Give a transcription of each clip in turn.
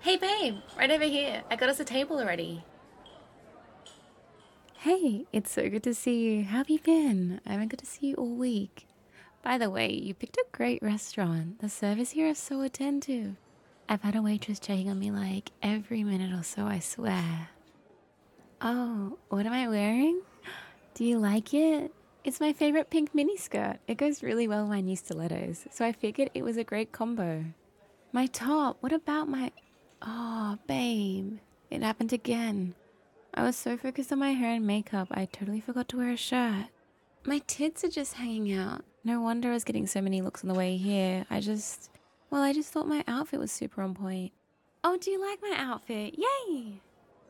Hey babe, right over here. I got us a table already. Hey, it's so good to see you. How have you been? I haven't got to see you all week. By the way, you picked a great restaurant. The service here is so attentive. I've had a waitress checking on me like every minute or so, I swear. Oh, what am I wearing? Do you like it? It's my favorite pink miniskirt. It goes really well with my new stilettos, so I figured it was a great combo. My top, what about my. Oh, babe, it happened again. I was so focused on my hair and makeup, I totally forgot to wear a shirt. My tits are just hanging out. No wonder I was getting so many looks on the way here. I just thought my outfit was super on point. Oh, do you like my outfit? Yay!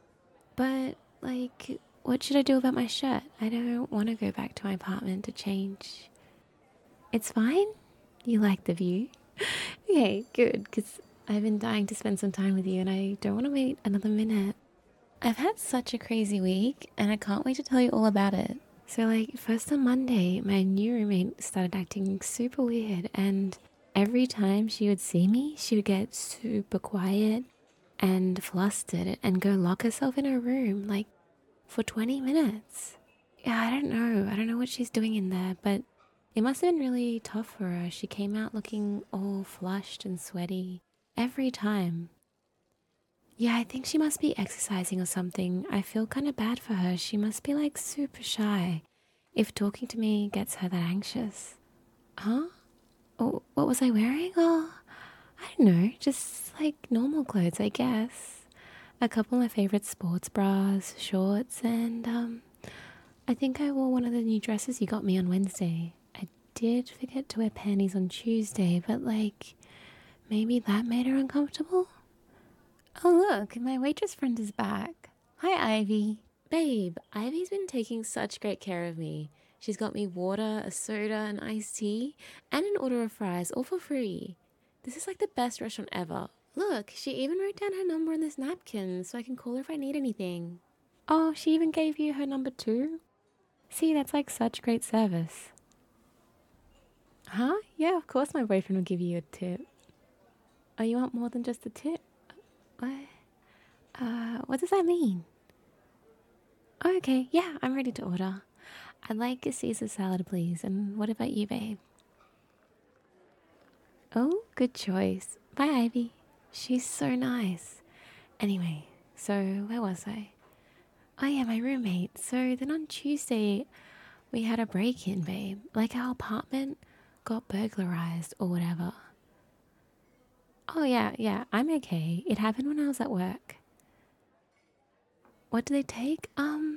But, what should I do about my shirt? I don't want to go back to my apartment to change. It's fine? You like the view? Okay, good, because I've been dying to spend some time with you and I don't want to wait another minute. I've had such a crazy week and I can't wait to tell you all about it. So, first on Monday, my new roommate started acting super weird, and every time she would see me, she would get super quiet and flustered and go lock herself in her room, for 20 minutes. Yeah, I don't know. I don't know what she's doing in there, but it must have been really tough for her. She came out looking all flushed and sweaty every time. Yeah, I think she must be exercising or something. I feel kind of bad for her. She must be super shy if talking to me gets her that anxious. Huh? Oh, what was I wearing? Oh, I don't know. Just normal clothes, I guess. A couple of my favorite sports bras, shorts, and I think I wore one of the new dresses you got me on Wednesday. I did forget to wear panties on Tuesday, but maybe that made her uncomfortable? Oh, look, my waitress friend is back. Hi, Ivy. Babe, Ivy's been taking such great care of me. She's got me water, a soda, an iced tea, and an order of fries, all for free. This is like the best restaurant ever. Look, she even wrote down her number on this napkin so I can call her if I need anything. Oh, she even gave you her number too? See, that's such great service. Huh? Yeah, of course my boyfriend will give you a tip. Oh, you want more than just a tip? What? What does that mean? Oh, okay, yeah, I'm ready to order. I'd like a Caesar salad, please. And what about you, babe? Oh, good choice. Bye, Ivy. She's so nice. Anyway, so where was I? Oh, yeah, my roommate. So then on Tuesday, we had a break in, babe. Our apartment got burglarized or whatever. Oh, yeah, yeah, I'm okay. It happened when I was at work. What did they take?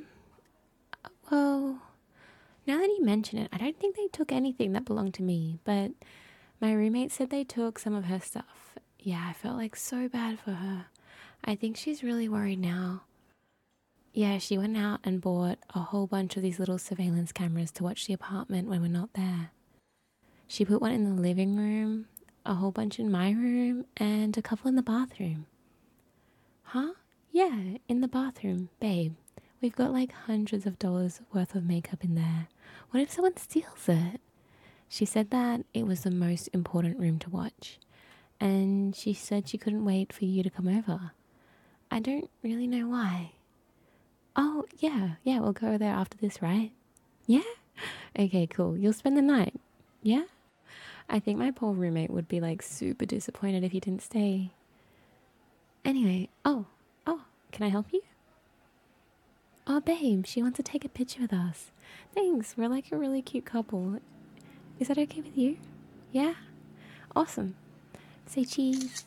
Well, now that you mention it, I don't think they took anything that belonged to me, but my roommate said they took some of her stuff. Yeah, I felt so bad for her. I think she's really worried now. Yeah, she went out and bought a whole bunch of these little surveillance cameras to watch the apartment when we're not there. She put one in the living room, a whole bunch in my room, and a couple in the bathroom. Huh? Yeah, in the bathroom, babe. We've got hundreds of dollars worth of makeup in there. What if someone steals it? She said that it was the most important room to watch, and she said she couldn't wait for you to come over. I don't really know why. Oh, yeah, yeah, we'll go there after this, right? Yeah? Okay, cool. You'll spend the night. Yeah? I think my poor roommate would be super disappointed if you didn't stay. Anyway, oh, can I help you? Oh, babe, she wants to take a picture with us. Thanks, we're a really cute couple. Is that okay with you? Yeah? Awesome. Say cheese.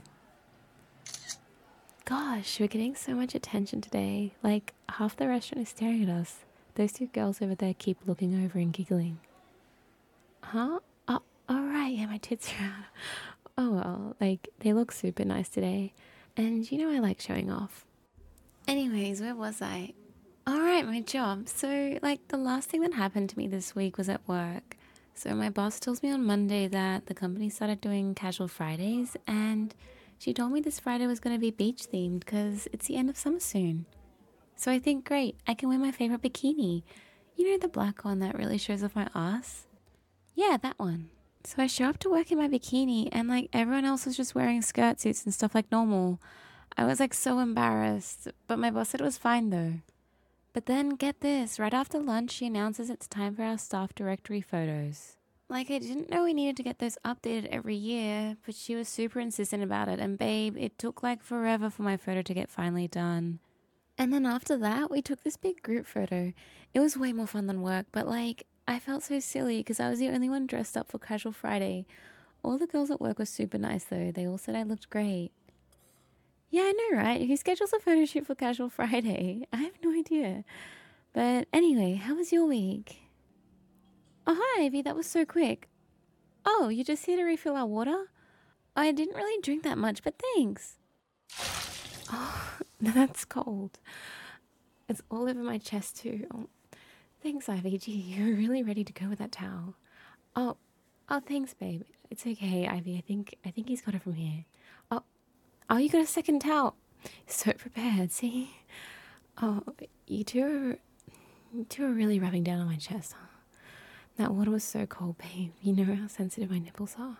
Gosh, we're getting so much attention today. Half the restaurant is staring at us. Those two girls over there keep looking over and giggling. Huh? Oh, alright, yeah, my tits are out. Oh well, they look super nice today. And you know I like showing off. Anyways, where was I? Alright, my job. So, the last thing that happened to me this week was at work. So, my boss tells me on Monday that the company started doing casual Fridays, and she told me this Friday was going to be beach themed because it's the end of summer soon. So, I think, great, I can wear my favorite bikini. You know, the black one that really shows off my ass? Yeah, that one. So, I show up to work in my bikini, and everyone else was just wearing skirt suits and stuff like normal. I was like so embarrassed, but my boss said it was fine though. But then get this, right after lunch, she announces it's time for our staff directory photos. Like, I didn't know we needed to get those updated every year, but she was super insistent about it. And babe, it took like forever for my photo to get finally done. And then after that, we took this big group photo. It was way more fun than work, but like, I felt so silly because I was the only one dressed up for Casual Friday. All the girls at work were super nice though. They all said I looked great. Yeah, I know, right? Who schedules a photo shoot for Casual Friday? I have no idea. But anyway, how was your week? Oh, hi, Ivy. That was so quick. Oh, you're just here to refill our water? I didn't really drink that much, but thanks. Oh, that's cold. It's all over my chest, too. Oh, thanks, Ivy. Gee, you're really ready to go with that towel. Oh, oh, thanks, babe. It's okay, Ivy. I think he's got it from here. Oh, oh, you got a second towel. So prepared, see? Oh, you two are really rubbing down on my chest, huh? That water was so cold, babe. You know how sensitive my nipples are.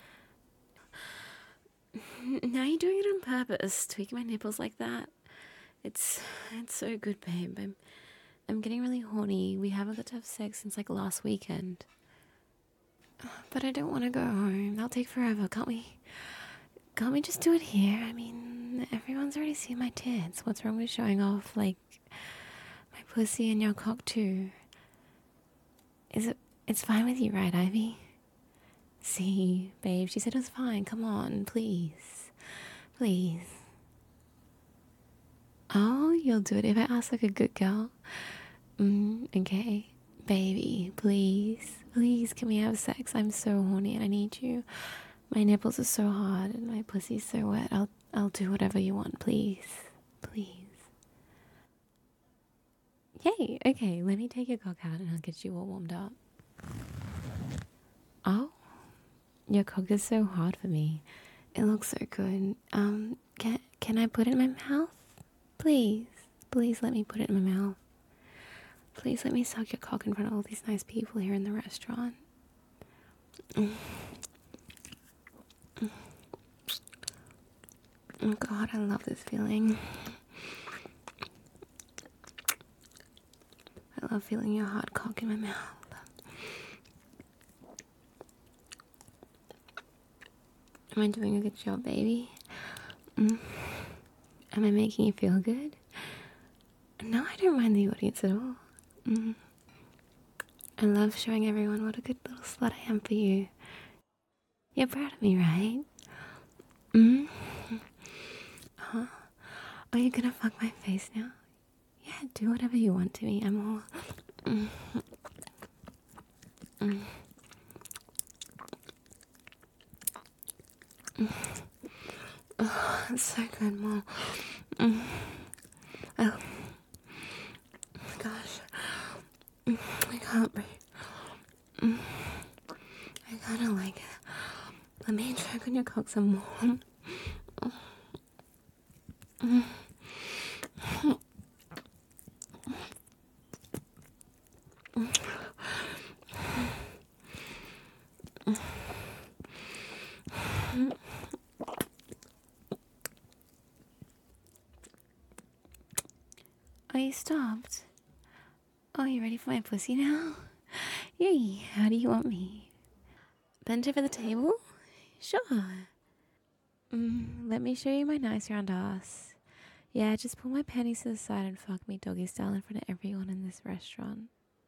Now you're doing it on purpose, tweaking my nipples like that. It's so good, babe. I'm getting really horny. We haven't got to have sex since like last weekend. But I don't want to go home. That'll take forever, can't we? Can't we just do it here? I mean, everyone's already seen my tits. What's wrong with showing off, like, my pussy and your cock too? It's fine with you, right, Ivy? See, babe, she said it was fine. Come on, please. Please. Oh, you'll do it if I ask like a good girl? Okay. Baby, please. Please, can we have sex? I'm so horny and I need you. My nipples are so hard and my pussy's so wet. I'll do whatever you want, please. Please. Yay, okay, let me take your cock out and I'll get you all warmed up. Oh, your cock is so hard for me. It looks so good. Can I put it in my mouth? Please, please let me put it in my mouth. Please let me suck your cock in front of all these nice people here in the restaurant. Oh God, I love this feeling. I love feeling your hot cock in my mouth. Am I doing a good job, baby? Am I making you feel good? No, I don't mind the audience at all. I love showing everyone what a good little slut I am for you. You're proud of me, right? Huh? Are you gonna fuck my face now? Yeah, do whatever you want to me. I'm all... Oh, it's so good, Mom. Oh. Gosh. I can't breathe. I kinda like it. Let me choke on your cock some more. Oh, you stopped? Oh, you ready for my pussy now? Yay, how do you want me? Bend over the table? Sure. Let me show you my nice round ass. Yeah, just pull my panties to the side and fuck me doggy style in front of everyone in this restaurant.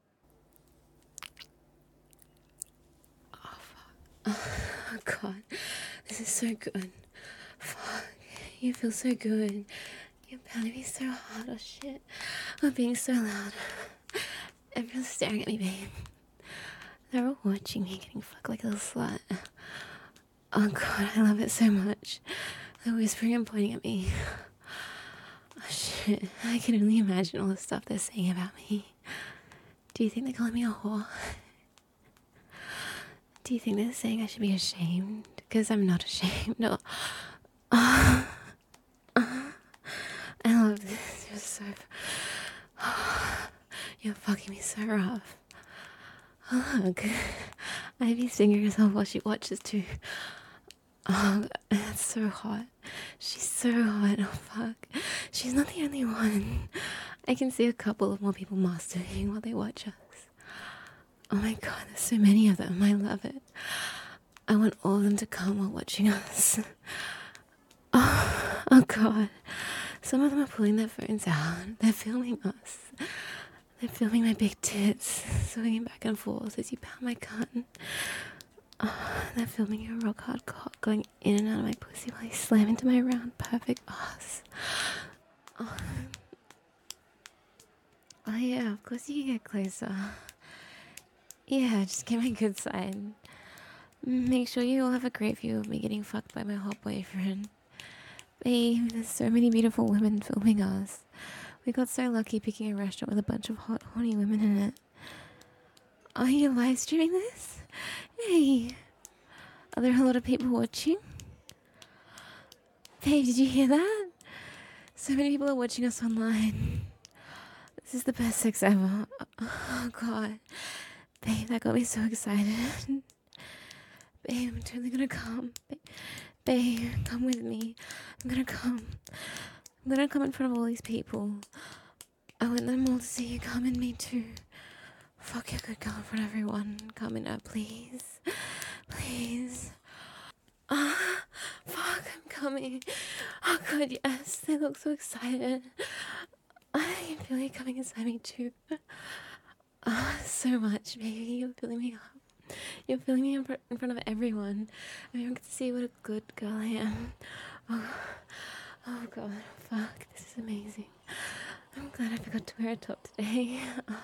Oh, fuck. Oh, God. This is so good. Fuck. You feel so good. You're pounding me so hard. Oh, shit. I'm being so loud. Everyone's staring at me, babe. They're all watching me getting fucked like a little slut. Oh, God. I love it so much. They're whispering and pointing at me. Oh, shit. I can only imagine all the stuff they're saying about me. Do you think they're calling me a whore? Do you think they're saying I should be ashamed? Because I'm not ashamed. No. I love this. You're so... You're fucking me so rough. Oh, look. Ivy's fingering herself while she watches too. Oh, that's so hot. She's so hot. Oh, fuck. She's not the only one. I can see a couple of more people masturbating while they watch us. Oh my god, there's so many of them. I love it. I want all of them to come while watching us. Oh god. Some of them are pulling their phones out. They're filming us. They're filming my big tits, swinging back and forth as you pound my cunt. Oh, they're filming your rock hard cock going in and out of my pussy while you slam into my round, perfect ass. Oh, yeah, of course you can get closer. Yeah, just get my good side. Make sure you all have a great view of me getting fucked by my hot boyfriend. Babe, there's so many beautiful women filming us. We got so lucky picking a restaurant with a bunch of hot, horny women in it. Are you live streaming this? Hey, are there a lot of people watching? Babe, did you hear that? So many people are watching us online. This is the best sex ever. Oh god. Babe, that got me so excited. Babe, I'm totally gonna come. Babe, come with me. I'm gonna come. I'm gonna come in front of all these people. I want them all to see you come in me too. Fuck your good girl in front of everyone. Come in her, please. Please. Fuck, I'm coming. Oh god, yes. They look so excited. I can feel you coming inside me too. So much, baby. You're filling me up. You're filling me in front of everyone. Everyone can see what a good girl I am. Oh god, fuck. This is amazing. I'm glad I forgot to wear a top today.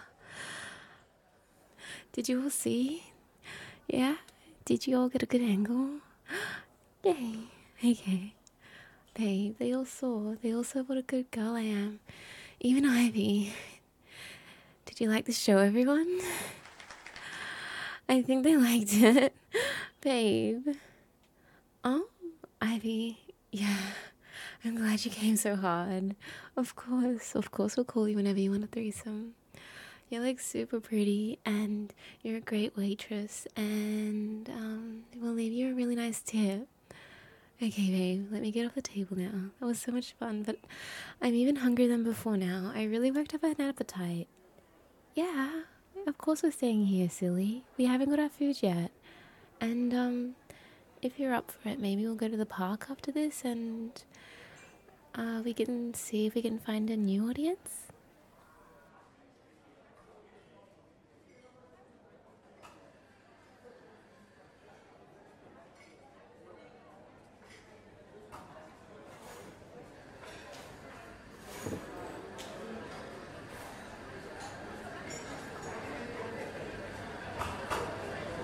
Did you all see? Yeah? Did you all get a good angle? Yay. Okay. They all saw. They all saw what a good girl I am. Even Ivy. Did you like the show, everyone? I think they liked it. Babe. Oh, Ivy. Yeah. I'm glad you came so hard. Of course we'll call you whenever you want a threesome. You're like super pretty and you're a great waitress and we'll leave you a really nice tip. Okay, babe, let me get off the table now. That was so much fun, but I'm even hungrier than before now. I really worked up an appetite. Yeah, of course we're staying here, silly. We haven't got our food yet. And if you're up for it, maybe we'll go to the park after this and we can see if we can find a new audience.